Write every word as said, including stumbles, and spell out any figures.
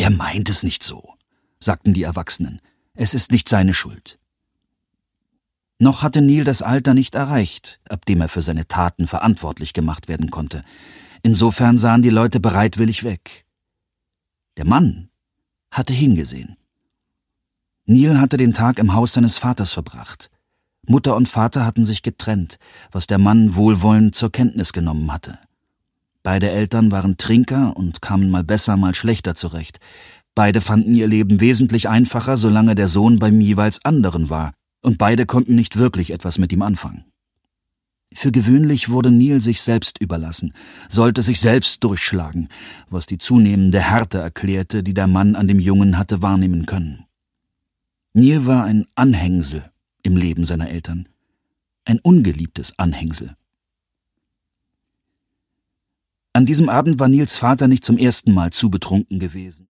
»Er meint es nicht so«, sagten die Erwachsenen. »Es ist nicht seine Schuld.« Noch hatte Neil das Alter nicht erreicht, ab dem er für seine Taten verantwortlich gemacht werden konnte. Insofern sahen die Leute bereitwillig weg. Der Mann hatte hingesehen. Neil hatte den Tag im Haus seines Vaters verbracht. Mutter und Vater hatten sich getrennt, was der Mann wohlwollend zur Kenntnis genommen hatte. Beide Eltern waren Trinker und kamen mal besser, mal schlechter zurecht. Beide fanden ihr Leben wesentlich einfacher, solange der Sohn beim jeweils anderen war, und beide konnten nicht wirklich etwas mit ihm anfangen. Für gewöhnlich wurde Neil sich selbst überlassen, sollte sich selbst durchschlagen, was die zunehmende Härte erklärte, die der Mann an dem Jungen hatte wahrnehmen können. Neil war ein Anhängsel im Leben seiner Eltern, ein ungeliebtes Anhängsel. An diesem Abend war Neils Vater nicht zum ersten Mal zu betrunken gewesen.